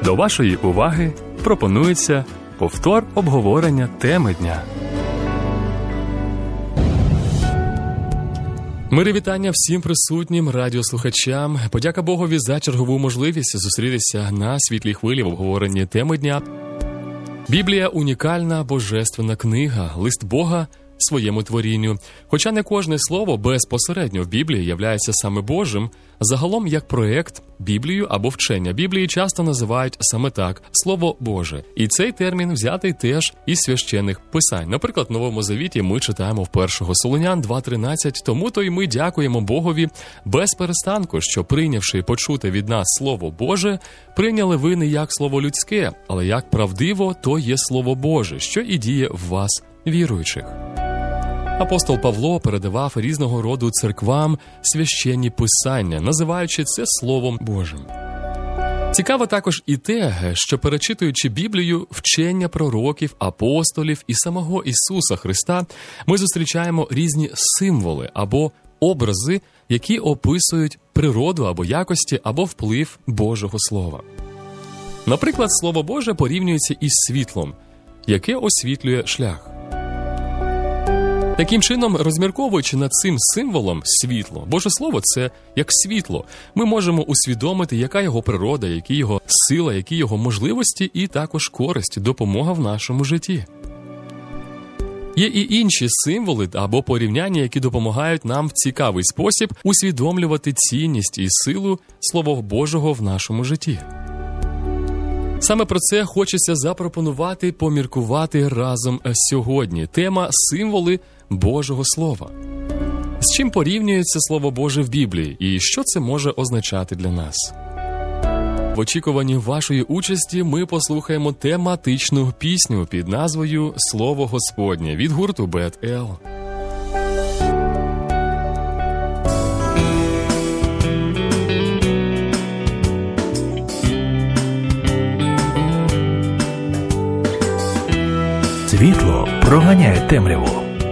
До вашої уваги пропонується повтор обговорення теми дня. Мири вітання всім присутнім радіослухачам. Подяка Богові за чергову можливість зустрітися на світлій хвилі в обговоренні теми дня. Біблія – унікальна божественна книга, лист Бога своєму творінню. Хоча не кожне слово безпосередньо в Біблії являється саме Божим, загалом як проект, Біблію або вчення Біблії часто називають саме так – Слово Боже. І цей термін взятий теж із священних писань. Наприклад, в Новому Завіті ми читаємо в 1 Солунян 2.13, тому-то й ми дякуємо Богові без перестанку, що, прийнявши і почути від нас Слово Боже, прийняли ви не як слово людське, але як правдиво, то є Слово Боже, що і діє в вас, віруючих. Апостол Павло передавав різного роду церквам священні писання, називаючи це Словом Божим. Цікаво також і те, що, перечитуючи Біблію, вчення пророків, апостолів і самого Ісуса Христа, ми зустрічаємо різні символи або образи, які описують природу або якості, або вплив Божого Слова. Наприклад, Слово Боже порівнюється із світлом, яке освітлює шлях. Таким чином, розмірковуючи над цим символом світло, Боже Слово – це як світло. Ми можемо усвідомити, яка його природа, які його сила, які його можливості і також користь, допомога в нашому житті. Є і інші символи або порівняння, які допомагають нам в цікавий спосіб усвідомлювати цінність і силу Слова Божого в нашому житті. Саме про це хочеться запропонувати, поміркувати разом сьогодні. Тема «Символи Божого Слова». З чим порівнюється Слово Боже в Біблії і що це може означати для нас? В очікуванні вашої участі ми послухаємо тематичну пісню під назвою «Слово Господнє» від гурту Бет-Ел. Світло проганяє темряву.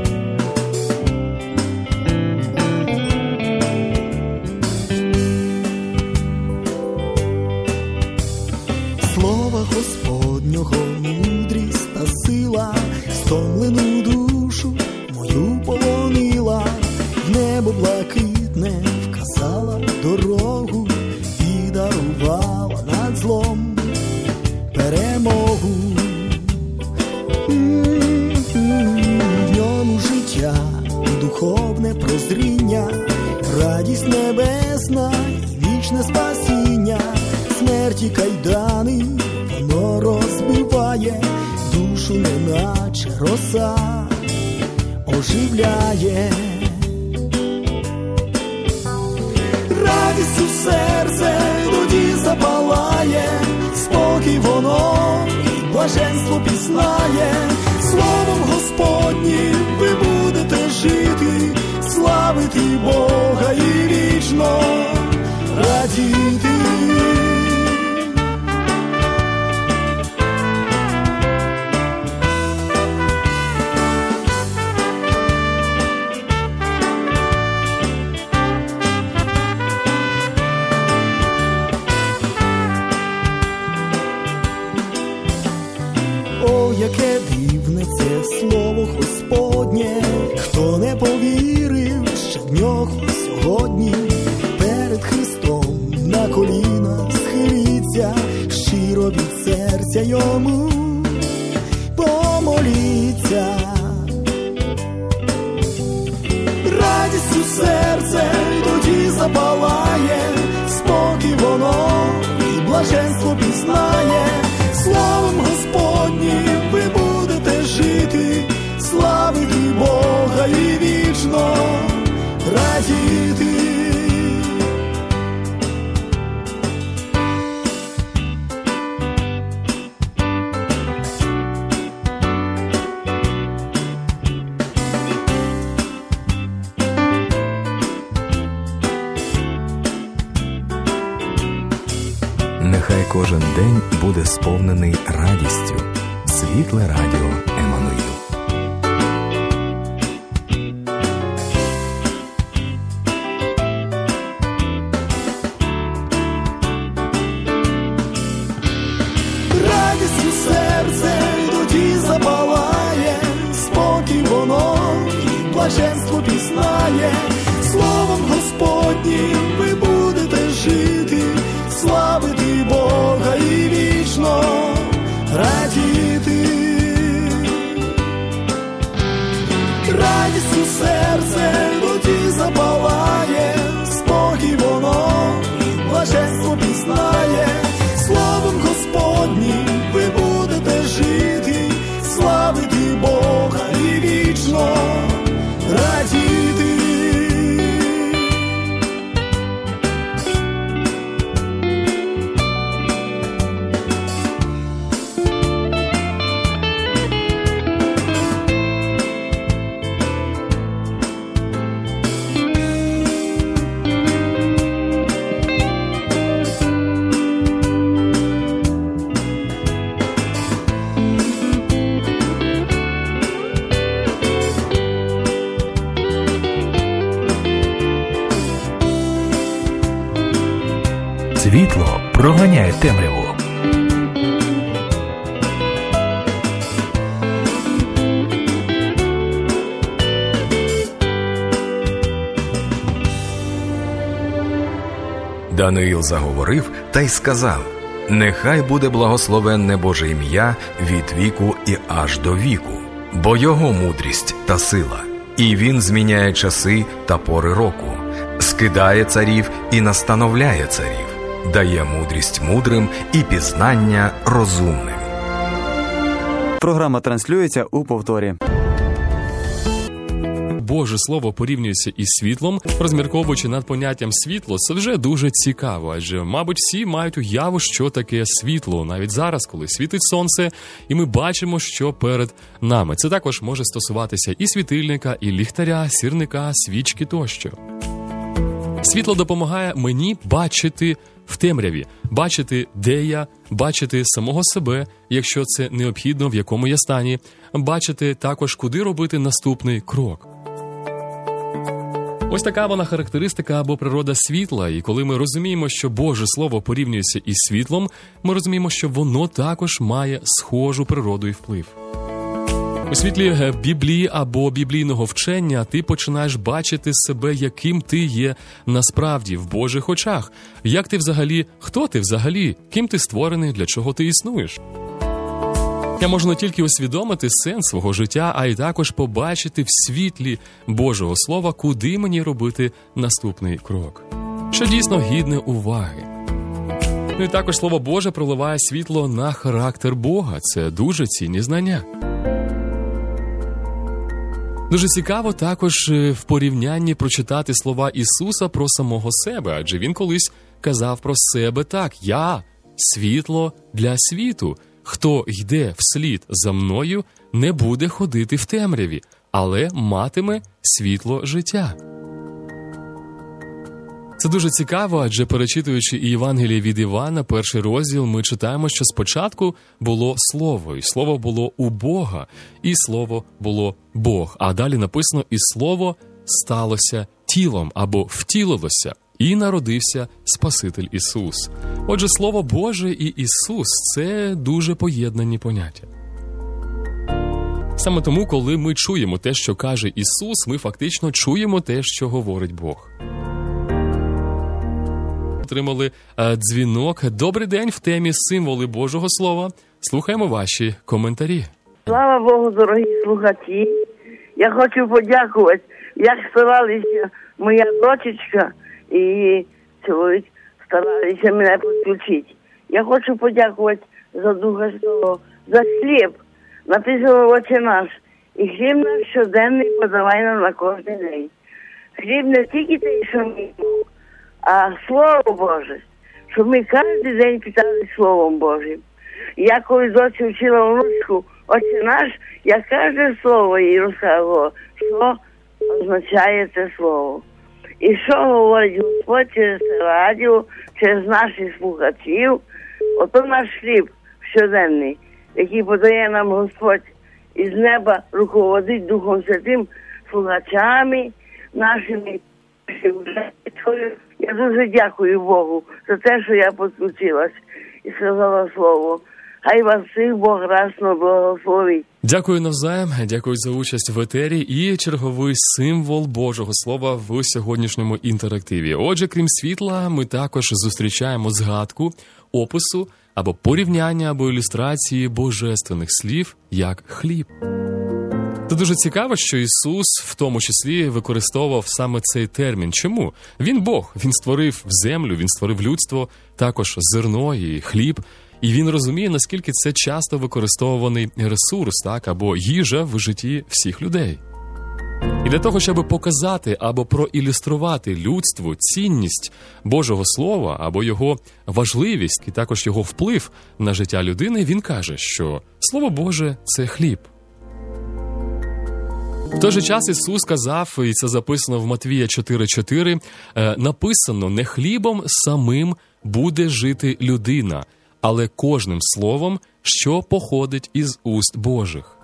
Слова Господнього мудрість та сила, стомлену душу мою полонила, в небо блакитне вказала дорогу і дарувала над злом перемогу. В ньому життя, духовне прозріння, радість небесна і вічне спасіння, смерті кайдани воно розбиває, душу неначе роса оживляє. Радістю серце тоді запалає, спокій воно і блаженство пізнає. Словом Господнім ви будете жити, славити Бога і вічно радіти. О, яке дивне це слово Господнє, хто не повірив ще в нього сьогодні, перед Христом на коліна схиліться, щиро від серця йому помоліться. Радістю серце тоді запалає, спокій воно і блаженство пізнає. Словом Господнім ви будете жити, славити Бога і вічно радіти. Нехай кожен день буде сповнений радістю. Світле радіо Еммануїл. блаженство пізнає. Словом Господнім ви будете жити, славити Бога і вічно радіти. Радістю серце тоді запалає, спокій воно і блаженство пізнає. Словом Господнім ви будете жити, славити Бога і вічно радіти. Світло проганяє темряву. Даниїл заговорив та й сказав: «Нехай буде благословенне Боже ім'я від віку і аж до віку, бо його мудрість та сила, і він зміняє часи та пори року, скидає царів і настановляє царів, дає мудрість мудрим і пізнання розумним». Програма транслюється у повторі. Боже Слово порівнюється із світлом, розмірковуючи над поняттям світло, це вже дуже цікаво, адже, мабуть, всі мають уяву, що таке світло, навіть зараз, коли світить сонце, і ми бачимо, що перед нами. Це також може стосуватися і світильника, і ліхтаря, сірника, свічки тощо. Світло допомагає мені бачити в темряві, бачити, де я, бачити самого себе, якщо це необхідно, в якому я стані, бачити також, куди робити наступний крок. Ось така вона характеристика або природа світла, і коли ми розуміємо, що Боже Слово порівнюється із світлом, ми розуміємо, що воно також має схожу природу і вплив. У світлі Біблії або біблійного вчення ти починаєш бачити себе, яким ти є насправді в Божих очах. Як ти взагалі, хто ти взагалі, ким ти створений, для чого ти існуєш. Я можу не тільки усвідомити сенс свого життя, а й також побачити в світлі Божого Слова, куди мені робити наступний крок. Що дійсно гідне уваги. Ну і також Слово Боже проливає світло на характер Бога. Це дуже цінні знання. Дуже цікаво також в порівнянні прочитати слова Ісуса про самого себе, адже Він колись казав про себе так: «Я – світло для світу. Хто йде вслід за мною, не буде ходити в темряві, але матиме світло життя». Це дуже цікаво, адже перечитуючи Євангеліє від Івана, перший розділ, ми читаємо, що спочатку було Слово, і Слово було у Бога, і Слово було Бог. А далі написано: «І Слово сталося тілом» або «втілилося». І народився Спаситель Ісус. Отже, Слово Боже і Ісус – це дуже поєднані поняття. Саме тому, коли ми чуємо те, що каже Ісус, ми фактично чуємо те, що говорить Бог. Отримали дзвінок. Добрий день, в темі «Символи Божого Слова». Слухаємо ваші коментарі. Слава Богу, дорогі слухачі. Я хочу подякувати, як старалися моя дочечка і чоловік старалися мене підключити. Я хочу подякувати за Духа Святого, за хліб. Написано: «Отче наш, і хліб наш щоденний подавай нам на кожен день». Хліб не тільки той, що ми їмо, а Слово Боже, щоб ми кожен день питали Словом Божим. Я коли дочі вчила внучку «Отче наш», я кожне слово їй розказувала, що означає це слово. І що говорить Господь через радіо, через наших слухачів. Ото наш хліб щоденний, який подає нам Господь із неба, руководить Духом Святим слухачами нашими. Я дуже дякую Богу за те, що я підключилась і сказала слово. Хай вас всіх Бог расно благословить. Дякую навзаєм, дякую за участь в етері і черговий символ Божого Слова в сьогоднішньому інтерактиві. Отже, крім світла, ми також зустрічаємо згадку, опису або порівняння, або ілюстрації божественних слів, як хліб. Це дуже цікаво, що Ісус в тому числі використовував саме цей термін. Чому? Він Бог, Він створив землю, Він створив людство, також зерно і хліб. І він розуміє, наскільки це часто використовуваний ресурс, так, або їжа в житті всіх людей. І для того, щоб показати або проілюструвати людству цінність Божого Слова, або його важливість, і також його вплив на життя людини, він каже, що Слово Боже – це хліб. В той же час Ісус сказав, і це записано в Матвія 4.4, написано, не хлібом самим буде жити людина, але кожним словом, що походить із уст Божих.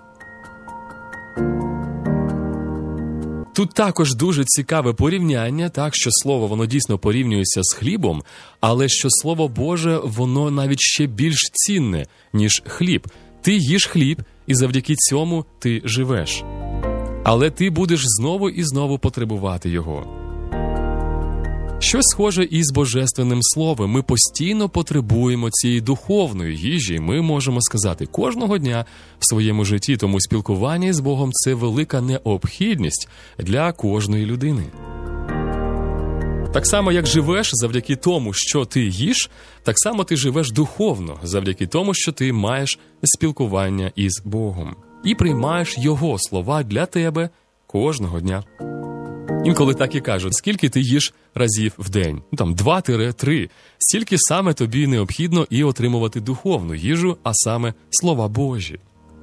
Тут також дуже цікаве порівняння, так, що слово, воно дійсно порівнюється з хлібом, але що Слово Боже, воно навіть ще більш цінне, ніж хліб. Ти їш хліб, і завдяки цьому ти живеш. Але ти будеш знову і знову потребувати його. Щось схоже із Божественним Словом. Ми постійно потребуємо цієї духовної їжі, ми можемо сказати, кожного дня в своєму житті. Тому спілкування з Богом – це велика необхідність для кожної людини. Так само, як живеш завдяки тому, що ти їш, так само ти живеш духовно завдяки тому, що ти маєш спілкування із Богом. І приймаєш Його слова для тебе кожного дня. Інколи так і кажуть, скільки ти їш разів в день? 2-3. Стільки саме тобі необхідно і отримувати духовну їжу, а саме слова Божі.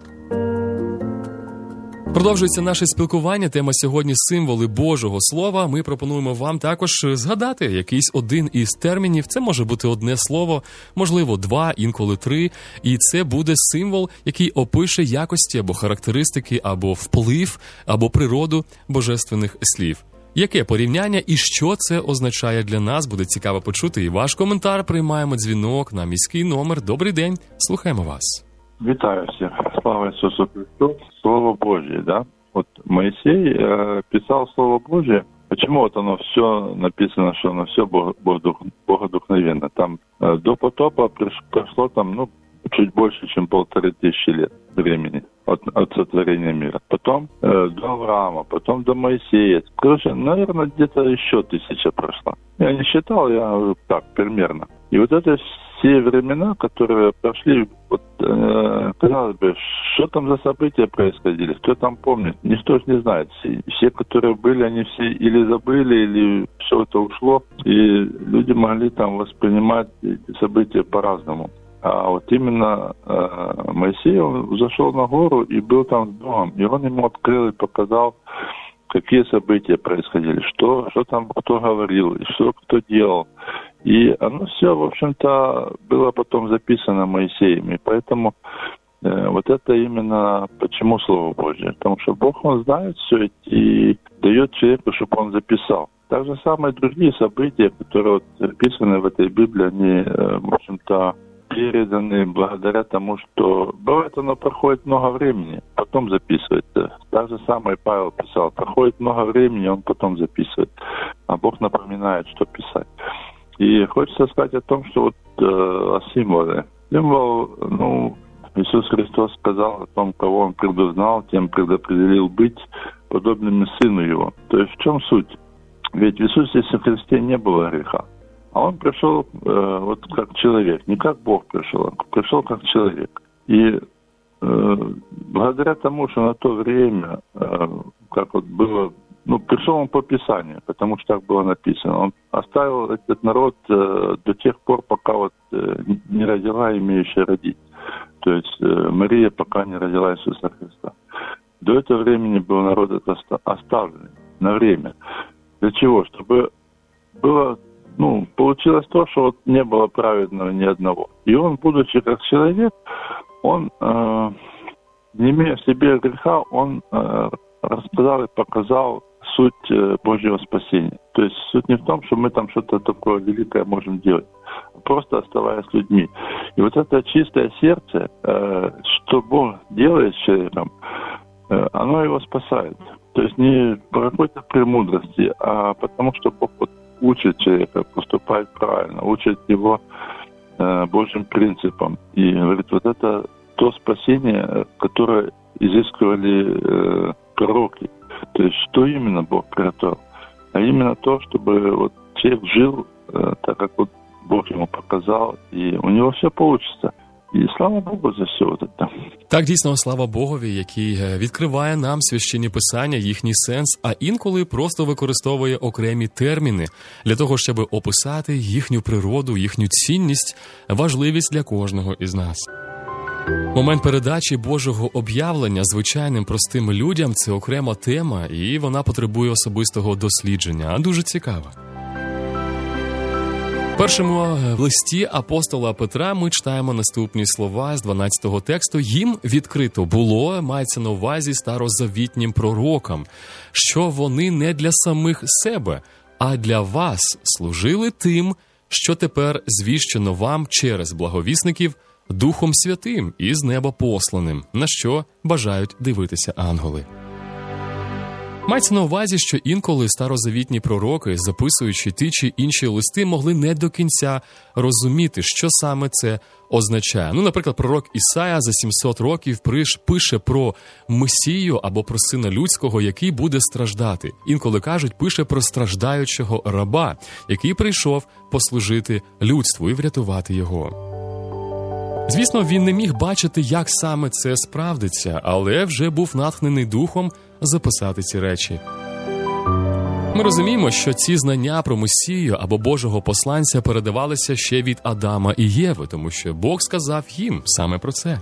Продовжується наше спілкування. Тема сьогодні – символи Божого Слова. Ми пропонуємо вам також згадати якийсь один із термінів. Це може бути одне слово, можливо, 2, інколи 3. І це буде символ, який опише якості або характеристики, або вплив, або природу божественних слів. Яке порівняння і що це означає для нас? Буде цікаво почути і ваш коментар. Приймаємо дзвінок на міський номер. Добрий день, слухаємо вас. Вітаю всіх. Слава Ісусу Христу. Слово Божье, да? Вот Моисей писал Слово Божье. Почему вот оно все написано, что оно все богодухновенно? Там до потопа прошло там, чуть больше, чем 1500 лет времени от сотворения мира. Потом до Авраама, потом до Моисея. Короче, наверное, где-то еще 1000 прошло. Я не считал, я так, примерно. И вот это все времена, которые прошли, вот, казалось бы, что там за события происходили, кто там помнит, никто же не знает. Все, которые были, они все или забыли, или все это ушло, и люди могли там воспринимать эти события по-разному. А вот именно Моисей, он зашел на гору и был там с Богом, и он ему открыл и показал, какие события происходили, что там кто говорил, и что кто делал. И оно все, в общем-то, было потом записано Моисеем. И поэтому вот это именно почему Слово Божье. Потому что Бог, Он знает все и дает человеку, чтобы он записал. Так же самое другие события, которые вот записаны в этой Библии, они, в общем-то, переданы благодаря тому, что бывает, оно проходит много времени, потом записывается. Так же самое Павел писал, проходит много времени, он потом записывает. А Бог напоминает, что писать. И хочется сказать о том, что вот о символе. Символ, Иисус Христос сказал о том, кого Он предузнал, тем предопределил быть подобными Сыну Его. То есть в чем суть? Ведь в Иисусе Христе не было греха. А Он пришел вот как человек, не как Бог пришел, а пришел как человек. И благодаря тому, что на то время, как вот было, пришел Он по Писанию, потому что так было написано. Он оставил этот народ до тех пор, пока вот не родила имеющая родить. То есть Мария пока не родила Иисуса Христа. До этого времени был народ оставленный на время. Для чего? Чтобы было, получилось то, что вот не было праведного ни одного. И он, будучи как человек, он, не имея в себе греха, он рассказал и показал суть Божьего спасения. То есть суть не в том, что мы там что-то такое великое можем делать, просто оставаясь людьми. И вот это чистое сердце, что Бог делает с человеком, оно его спасает. То есть не по какой-то премудрости, а потому что Бог вот учит человека поступать правильно, учит его Божьим принципам. И говорит, вот это то спасение, которое изыскивали пророки. То есть что именно Бог приготовил? А именно то, чтобы вот человек жил так, как вот Бог ему показал, и у него все получится. І слава Богу за все це. Так, дійсно, слава Богові, який відкриває нам священні писання, їхній сенс, а інколи просто використовує окремі терміни для того, щоб описати їхню природу, їхню цінність, важливість для кожного із нас. Момент передачі Божого об'явлення звичайним простим людям – це окрема тема, і вона потребує особистого дослідження. Дуже цікава. В першому листі апостола Петра ми читаємо наступні слова з 12-го тексту. «Їм відкрито було, мається на увазі старозавітнім пророкам, що вони не для самих себе, а для вас служили тим, що тепер звіщено вам через благовісників Духом Святим і з неба посланим, на що бажають дивитися ангели». Мається на увазі, що інколи старозавітні пророки, записуючи ті чи інші листи, могли не до кінця розуміти, що саме це означає. Наприклад, пророк Ісая за 700 років пише про Месію або про Сина Людського, який буде страждати. Інколи кажуть, пише про страждаючого раба, який прийшов послужити людству і врятувати його. Звісно, він не міг бачити, як саме це справдиться, але вже був натхнений Духом записати ці речі. Ми розуміємо, що ці знання про Месію або Божого посланця передавалися ще від Адама і Єви, тому що Бог сказав їм саме про це.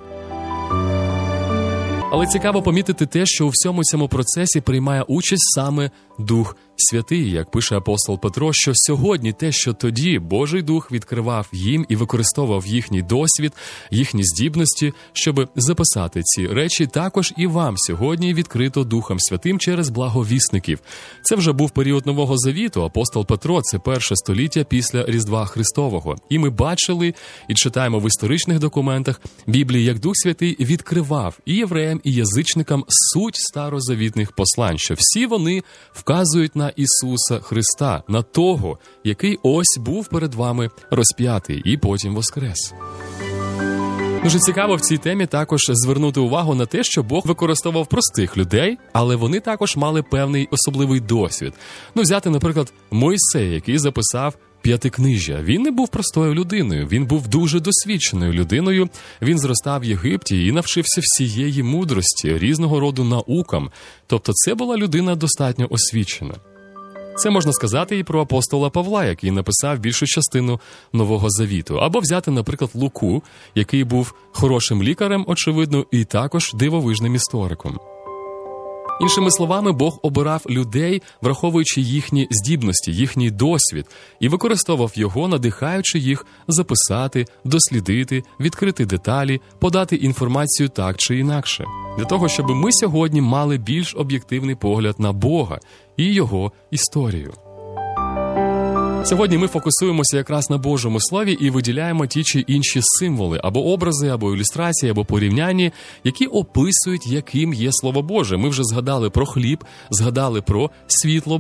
Але цікаво помітити те, що у всьому цьому процесі приймає участь саме Дух Святий, як пише апостол Петро, що сьогодні те, що тоді Божий Дух відкривав їм і використовував їхній досвід, їхні здібності, щоб записати ці речі, також і вам сьогодні відкрито Духом Святим через благовісників. Це вже був період Нового Завіту, апостол Петро – це перше століття після Різдва Христового. І ми бачили і читаємо в історичних документах Біблії, як Дух Святий відкривав і євреям, і язичникам суть старозавітних послань, що всі вони вказують на Ісуса Христа, на того, який ось був перед вами розп'ятий і потім воскрес. Дуже цікаво в цій темі також звернути увагу на те, що Бог використовував простих людей, але вони також мали певний особливий досвід. Взяти, наприклад, Мойсея, який записав П'ятикнижжя. Він не був простою людиною, він був дуже досвідченою людиною. Він зростав в Єгипті і навчився всієї мудрості, різного роду наукам. Тобто це була людина достатньо освічена. Це можна сказати і про апостола Павла, який написав більшу частину Нового Завіту. Або взяти, наприклад, Луку, який був хорошим лікарем, очевидно, і також дивовижним істориком. Іншими словами, Бог обирав людей, враховуючи їхні здібності, їхній досвід, і використовував його, надихаючи їх записати, дослідити, відкрити деталі, подати інформацію так чи інакше. Для того, щоб ми сьогодні мали більш об'єктивний погляд на Бога і Його історію. Сьогодні ми фокусуємося якраз на Божому Слові і виділяємо ті чи інші символи, або образи, або ілюстрації, або порівняння, які описують, яким є Слово Боже. Ми вже згадали про хліб, згадали про світло.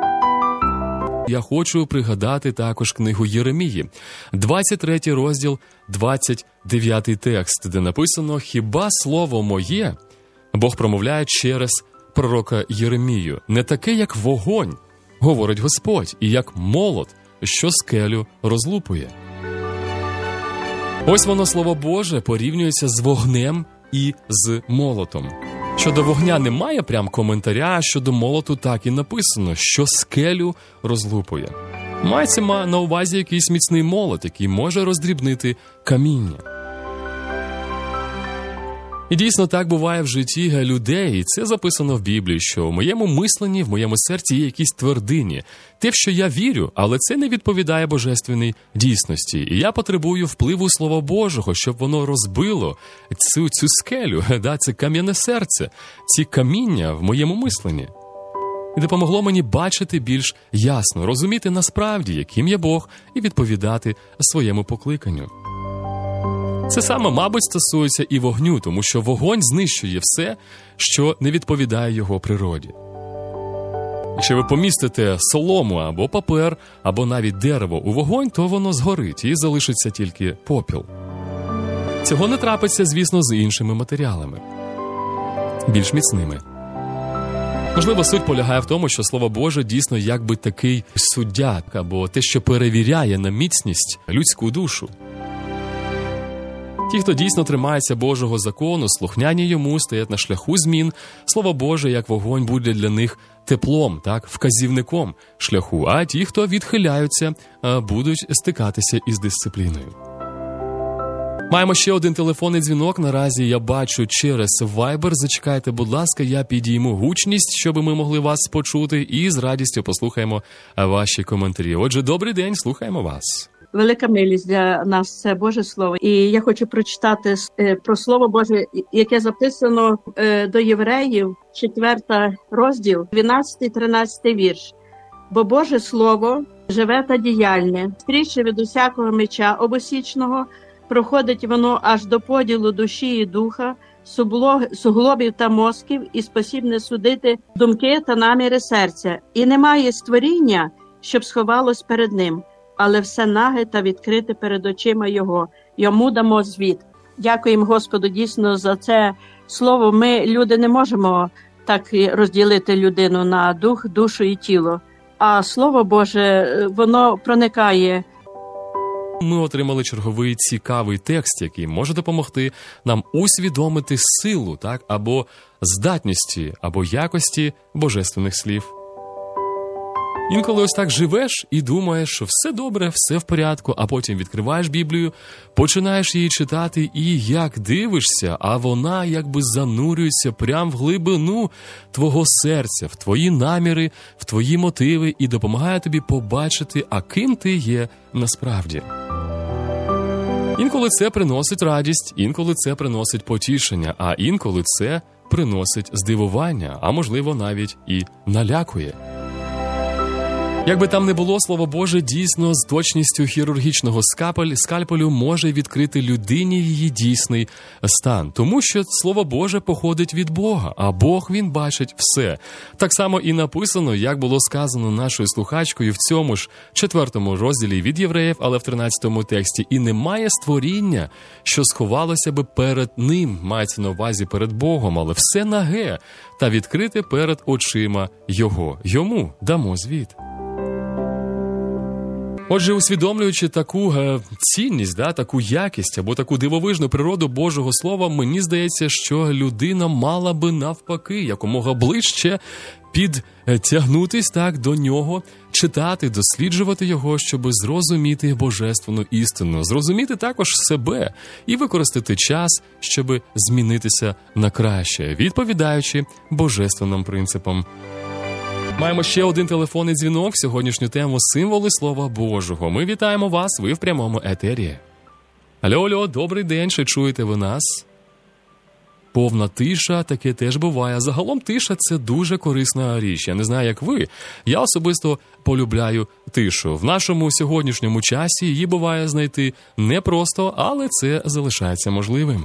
Я хочу пригадати також книгу Єремії, 23 розділ, 29 текст, де написано «Хіба слово моє?» Бог промовляє через пророка Єремію. «Не таке, як вогонь, говорить Господь, і як молот, що скелю розлупує». Ось воно, Слово Боже, порівнюється з вогнем і з молотом. Щодо вогня немає прям коментаря, щодо молоту так і написано, що скелю розлупує. Мається на увазі якийсь міцний молот, який може роздрібнити каміння. І дійсно так буває в житті людей, і це записано в Біблії, що в моєму мисленні, в моєму серці є якісь твердині. Те, в що я вірю, але це не відповідає божественній дійсності. І я потребую впливу Слова Божого, щоб воно розбило цю скелю, це кам'яне серце, ці каміння в моєму мисленні. І допомогло мені бачити більш ясно, розуміти насправді, яким є Бог, і відповідати своєму покликанню. Це саме, мабуть, стосується і вогню, тому що вогонь знищує все, що не відповідає його природі. Якщо ви помістите солому або папер, або навіть дерево у вогонь, то воно згорить і залишиться тільки попіл. Цього не трапиться, звісно, з іншими матеріалами, більш міцними. Можливо, суть полягає в тому, що Слово Боже дійсно якби такий суддя, або те, що перевіряє на міцність людську душу. Ті, хто дійсно тримається Божого закону, слухняні йому, стоять на шляху змін, Слово Боже, як вогонь, буде для них теплом, так, вказівником шляху, а ті, хто відхиляються, будуть стикатися із дисципліною. Маємо ще один телефонний дзвінок. Наразі я бачу через Viber. Зачекайте, будь ласка, я підійму гучність, щоб ми могли вас почути, і з радістю послухаємо ваші коментарі. Отже, добрий день, слухаємо вас. Велика милість для нас – це Боже Слово. І я хочу прочитати про Слово Боже, яке записано до Євреїв, 4 розділ, 12-13 вірш. «Бо Боже Слово живе та діяльне, стріче від усякого меча обосічного, проходить воно аж до поділу душі і духа, суглобів та мозків, і спосібне судити думки та наміри серця. І немає створіння, щоб сховалось перед ним, але все наге та відкрите перед очима Його. Йому дамо звіт». Дякуємо Господу дійсно за це слово. Ми, люди, не можемо так розділити людину на дух, душу і тіло. А Слово Боже, воно проникає. Ми отримали черговий цікавий текст, який може допомогти нам усвідомити силу, так, або здатності, або якості божественних слів. Інколи ось так живеш і думаєш, що все добре, все в порядку, а потім відкриваєш Біблію, починаєш її читати і як дивишся, а вона якби занурюється прямо в глибину твого серця, в твої наміри, в твої мотиви і допомагає тобі побачити, а ким ти є насправді. Інколи це приносить радість, інколи це приносить потішення, а інколи це приносить здивування, а можливо навіть і налякує. Якби там не було, Слово Боже дійсно з точністю хірургічного скальпелю може відкрити людині її дійсний стан. Тому що Слово Боже походить від Бога, а Бог, Він бачить все. Так само і написано, як було сказано нашою слухачкою в цьому ж 4 розділі від Євреїв, але в 13 тексті. «І немає створіння, що сховалося би перед Ним», мається на увазі перед Богом, але все наге та відкрите перед очима Його. Йому дамо звіт. Отже, усвідомлюючи таку цінність, таку якість або таку дивовижну природу Божого Слова, мені здається, що людина мала би навпаки якомога ближче підтягнутись до нього, читати, досліджувати його, щоб зрозуміти божественну істину, зрозуміти також себе і використати час, щоб змінитися на краще, відповідаючи божественним принципам. Маємо ще один телефонний дзвінок. Сьогоднішню тему – символи Слова Божого. Ми вітаємо вас, ви в прямому етері. Алло, добрий день, чи чуєте ви нас? Повна тиша, таке теж буває. Загалом тиша – це дуже корисна річ. Я не знаю, як ви. Я особисто полюбляю тишу. В нашому сьогоднішньому часі її буває знайти непросто, але це залишається можливим.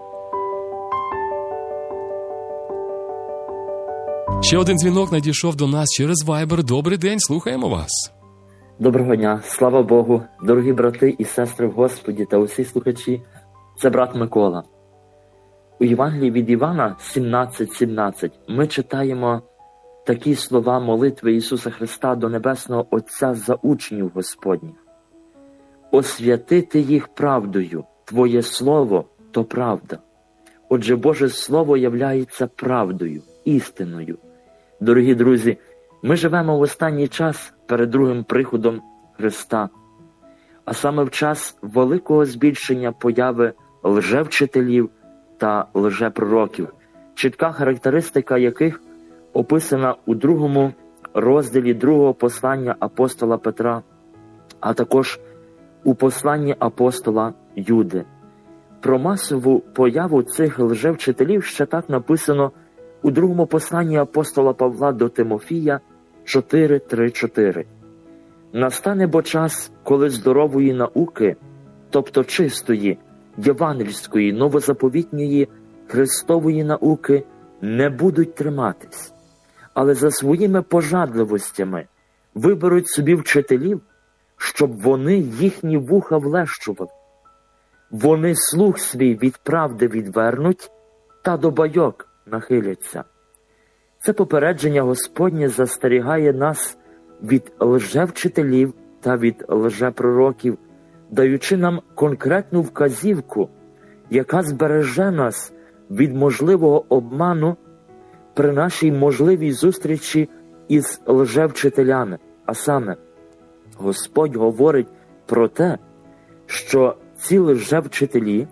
Ще один дзвінок надійшов до нас через Viber. Добрий день, слухаємо вас. Доброго дня, слава Богу, дорогі брати і сестри в Господі та усі слухачі. Це брат Микола. У Євангелії від Івана 17:17 ми читаємо такі слова молитви Ісуса Христа до Небесного Отця за учнів Господніх. «Освятити їх правдою, Твоє Слово – то правда». Отже, Боже Слово являється правдою, істиною. Дорогі друзі, ми живемо в останній час перед другим приходом Христа, а саме в час великого збільшення появи лжевчителів та лжепророків, чітка характеристика яких описана у 2 розділі 2 послання апостола Петра, а також у посланні апостола Юди. Про масову появу цих лжевчителів ще так написано у 2 посланні апостола Павла до Тимофія 4:3-4. «Настане бо час, коли здорової науки, тобто чистої, євангельської, новозаповітньої Христової науки не будуть триматись, але за своїми пожадливостями виберуть собі вчителів, щоб вони їхні вуха влещували. Вони слух свій від правди відвернуть та до байок нахиляться. Це попередження Господнє застерігає нас від лжевчителів та від лжепророків, даючи нам конкретну вказівку, яка збереже нас від можливого обману при нашій можливій зустрічі із лжевчителями. А саме, Господь говорить про те, що ці лжевчителі,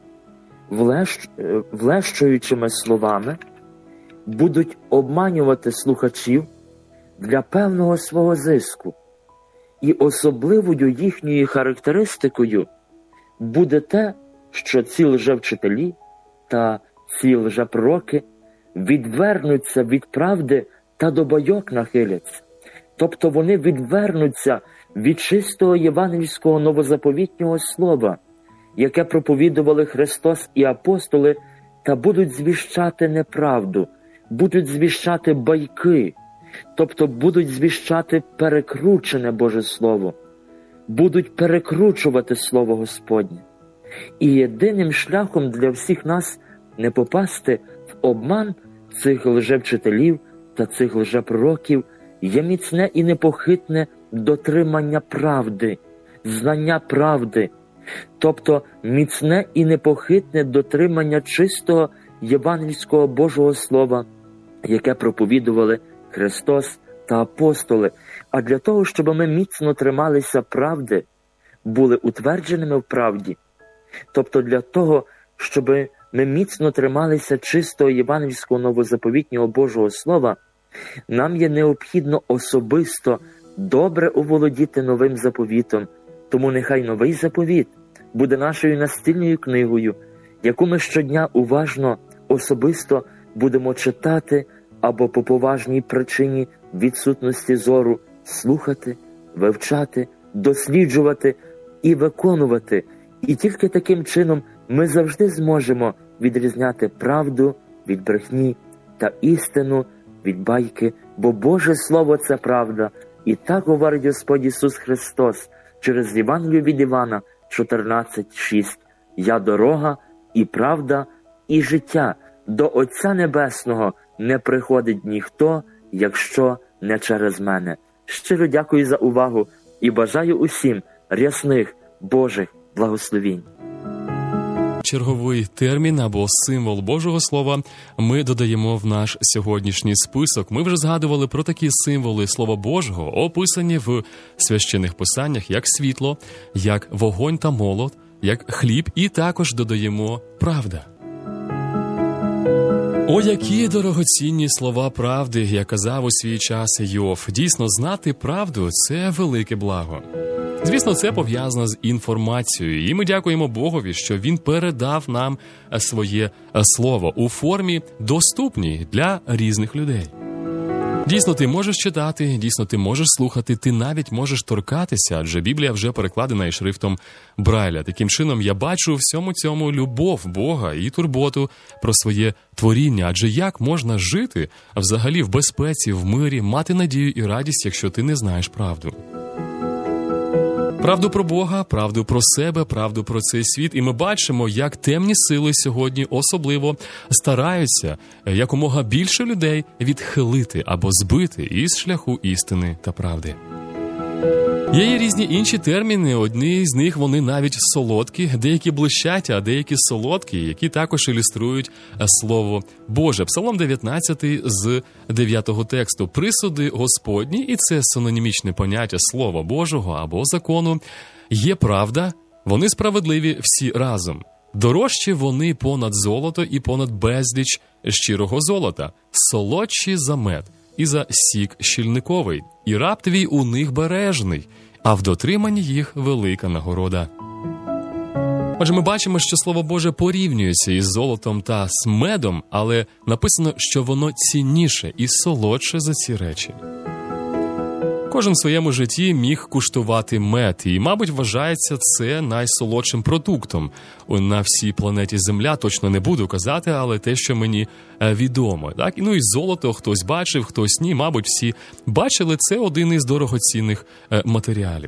влещуючими словами, будуть обманювати слухачів для певного свого зиску. І особливою їхньою характеристикою буде те, що ці лжевчителі та ці лжепророки відвернуться від правди та до байок нахиляться. Тобто вони відвернуться від чистого євангельського новозаповітнього слова, яке проповідували Христос і апостоли, та будуть звіщати неправду, будуть звіщати байки, тобто будуть звіщати перекручене Боже Слово, будуть перекручувати Слово Господнє. І єдиним шляхом для всіх нас не попасти в обман цих лжевчителів та цих лжепророків є міцне і непохитне дотримання правди, знання правди, тобто міцне і непохитне дотримання чистого євангельського Божого Слова, яке проповідували Христос та апостоли. А для того, щоб ми міцно трималися правди, були утвердженими в правді, тобто для того, щоб ми міцно трималися чистого євангельського новозаповітнього Божого Слова, нам є необхідно особисто добре оволодіти новим заповітом. Тому нехай новий заповіт буде нашою настільною книгою, яку ми щодня уважно, особисто будемо читати або по поважній причині відсутності зору слухати, вивчати, досліджувати і виконувати. І тільки таким чином ми завжди зможемо відрізняти правду від брехні та істину від байки, бо Боже Слово – це правда. І так говорить Господь Ісус Христос через Євангелію від Івана 14:6. «Я дорога і правда і життя. До Отця Небесного не приходить ніхто, якщо не через мене». Щиро дякую за увагу і бажаю усім рясних Божих благословінь. Черговий термін або символ Божого Слова ми додаємо в наш сьогоднішній список. Ми вже згадували про такі символи Слова Божого, описані в священних писаннях, як світло, як вогонь та молот, як хліб, і також додаємо правда. О, які дорогоцінні слова правди, як казав у свій час Йов. Дійсно, знати правду – це велике благо. Звісно, це пов'язано з інформацією, і ми дякуємо Богові, що Він передав нам своє слово у формі доступній для різних людей. Дійсно, ти можеш читати, дійсно, ти можеш слухати, ти навіть можеш торкатися, адже Біблія вже перекладена і шрифтом Брайля. Таким чином, я бачу у всьому цьому любов Бога і турботу про своє творіння. Адже як можна жити взагалі в безпеці, в мирі, мати надію і радість, якщо ти не знаєш правду? Правду про Бога, правду про себе, правду про цей світ. І ми бачимо, як темні сили сьогодні особливо стараються якомога більше людей відхилити або збити із шляху істини та правди. Є і різні інші терміни, одні з них вони навіть солодкі, деякі блищать, а деякі солодкі, які також ілюструють Слово Боже. Псалом 19 з 9 тексту. Присуди Господні, і це синонімічне поняття Слова Божого або закону, є правда, вони справедливі всі разом. Дорожчі вони понад золото і понад безліч щирого золота, солодші за мед і за сік щільниковий, і раб твій у них бережний, а в дотриманні їх велика нагорода. Отже, ми бачимо, що Слово Боже порівнюється із золотом та з медом, але написано, що воно цінніше і солодше за ці речі. Кожен в своєму житті міг куштувати мед, і, мабуть, вважається це найсолодшим продуктом на всій планеті Земля. Точно не буду казати, але те, що мені відомо. Так? Ну і золото хтось бачив, хтось ні. Мабуть, всі бачили, це один із дорогоцінних матеріалів.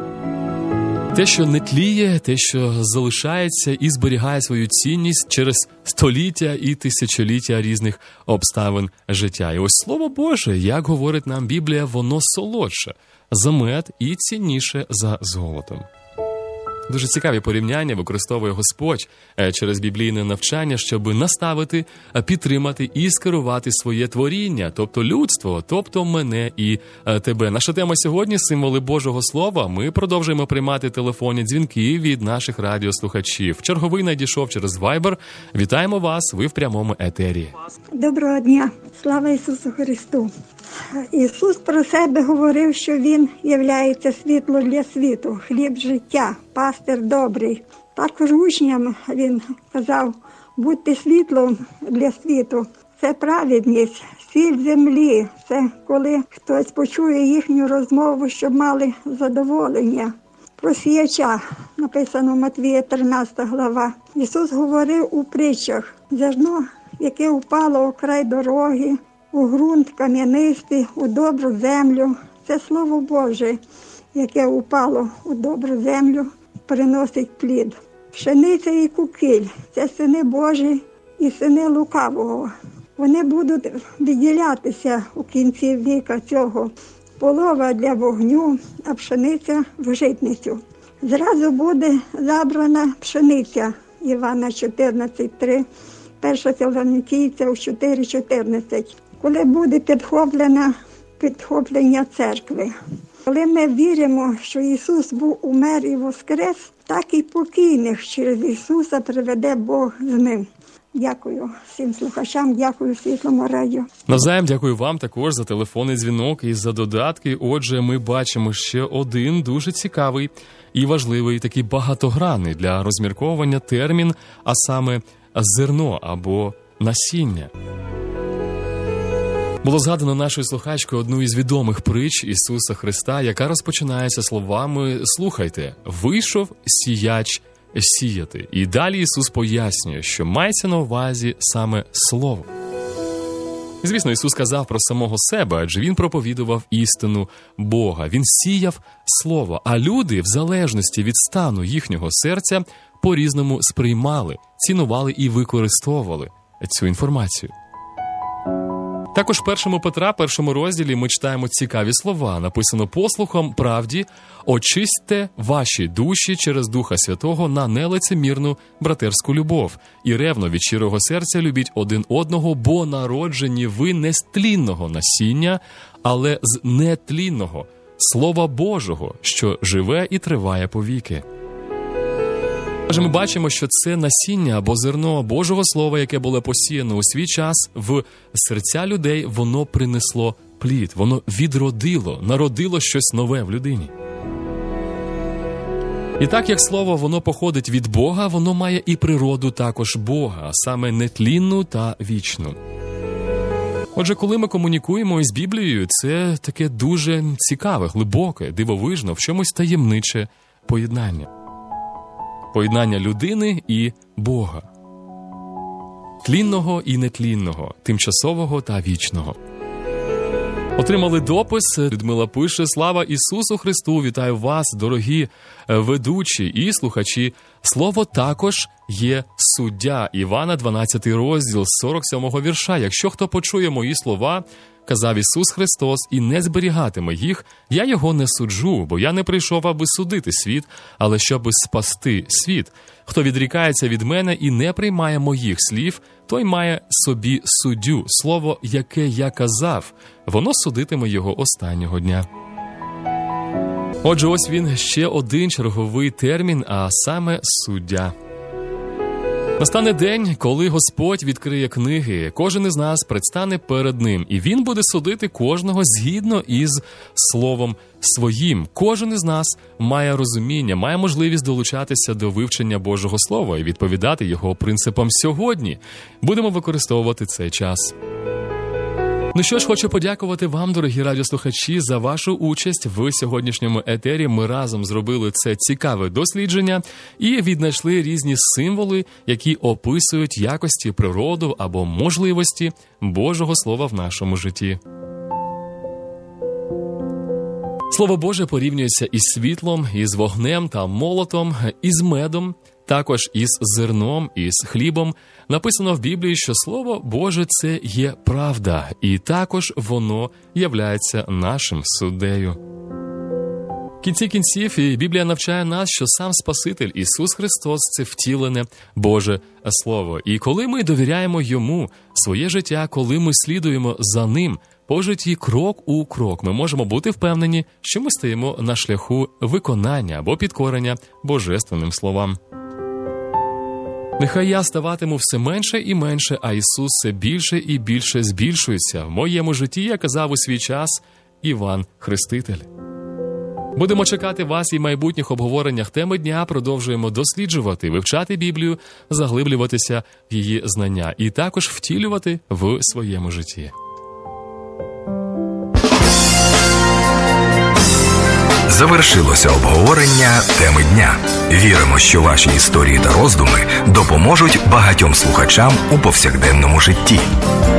Те, що не тліє, те, що залишається і зберігає свою цінність через століття і тисячоліття різних обставин життя. І ось Слово Боже, як говорить нам Біблія, воно солодше за мед і цінніше за золотом. Дуже цікаві порівняння використовує Господь через біблійне навчання, щоб наставити, підтримати і скерувати своє творіння, тобто людство, тобто мене і тебе. Наша тема сьогодні – символи Божого Слова. Ми продовжуємо приймати телефонні дзвінки від наших радіослухачів. Черговий надійшов через Viber. Вітаємо вас, ви в прямому етері. Доброго дня! Слава Ісусу Христу! Ісус про себе говорив, що Він являється світло для світу, хліб життя, пастир добрий. Також учням Він казав, будьте світлом для світу. Це праведність, сіль землі. Це коли хтось почує їхню розмову, щоб мали задоволення. Про сіяча написано в Матвія 13 глава. Ісус говорив у притчах, зерно, яке упало у край дороги, у ґрунт кам'янистий, у добру землю. Це Слово Боже, яке упало у добру землю, приносить плід. Пшениця і кукіль – це сини Божі і сини лукавого. Вони будуть відділятися у кінці віка цього. Полова для вогню, а пшениця в житницю. Зразу буде забрана пшениця. Івана 14:3, 1 Фессалоникійців 4:14. Коли буде підхоплення церкви. Коли ми віримо, що Ісус був умер і воскрес, так і покійних через Ісуса приведе Бог з ним. Дякую всім слухачам, дякую Світлому радіо. Навзаєм дякую вам також за телефонний дзвінок і за додатки. Отже, ми бачимо ще один дуже цікавий і важливий, такий багатогранний для розмірковування термін, а саме зерно або насіння. Було згадано нашою слухачкою одну із відомих притч Ісуса Христа, яка розпочинається словами «Слухайте, вийшов сіяч сіяти». І далі Ісус пояснює, що мається на увазі саме Слово. Звісно, Ісус сказав про самого себе, адже Він проповідував істину Бога. Він сіяв Слово, а люди, в залежності від стану їхнього серця, по-різному сприймали, цінували і використовували цю інформацію. Також в 1 Петра, 1 розділі, ми читаємо цікаві слова. Написано послухом правді «Очистьте ваші душі через Духа Святого на нелицемірну братерську любов. І ревно від щирого серця любіть один одного, бо народжені ви не з тлінного насіння, але з нетлінного, Слова Божого, що живе і триває повіки». Ми бачимо, що це насіння або зерно Божого Слова, яке було посіяно у свій час в серця людей, воно принесло плід, воно відродило, народило щось нове в людині. І так як Слово, воно походить від Бога, воно має і природу також Бога, а саме нетлінну та вічну. Отже, коли ми комунікуємо із Біблією, це таке дуже цікаве, глибоке, дивовижно, в чомусь таємниче поєднання. Поєднання людини і Бога. Тлінного і нетлінного, тимчасового та вічного. Отримали допис. Людмила пише: «Слава Ісусу Христу! Вітаю вас, дорогі ведучі і слухачі. Слово також є суддя». Івана 12 розділ, 47 вірша. «Якщо хто почує мої слова, казав Ісус Христос, і не зберігатиме їх, я його не суджу, бо я не прийшов, аби судити світ, але щоби спасти світ. Хто відрікається від мене і не приймає моїх слів, той має собі суддю. Слово, яке я казав, воно судитиме його останнього дня». Отже, ось він, ще один черговий термін, а саме суддя. Настане день, коли Господь відкриє книги, кожен із нас предстане перед Ним, і Він буде судити кожного згідно із Словом Своїм. Кожен із нас має розуміння, має можливість долучатися до вивчення Божого Слова і відповідати його принципам сьогодні. Будемо використовувати цей час. Ну що ж, хочу подякувати вам, дорогі радіослухачі, за вашу участь в сьогоднішньому етері. Ми разом зробили це цікаве дослідження і віднайшли різні символи, які описують якості, природу або можливості Божого Слова в нашому житті. Слово Боже порівнюється із світлом, із вогнем та молотом, із медом, також із зерном, із хлібом. Написано в Біблії, що Слово Боже – це є правда, і також воно являється нашим суддею. В кінці кінців Біблія навчає нас, що сам Спаситель Ісус Христос – це втілене Боже Слово. І коли ми довіряємо Йому своє життя, коли ми слідуємо за Ним по житті крок у крок, ми можемо бути впевнені, що ми стоїмо на шляху виконання або підкорення божественним словам. Нехай я ставатиму все менше і менше, а Ісус все більше і більше збільшується. В моєму житті, я казав у свій час Іван Хреститель. Будемо чекати вас і в майбутніх обговореннях теми дня, продовжуємо досліджувати, вивчати Біблію, заглиблюватися в її знання і також втілювати в своєму житті. Завершилося обговорення теми дня. Віримо, що ваші історії та роздуми допоможуть багатьом слухачам у повсякденному житті.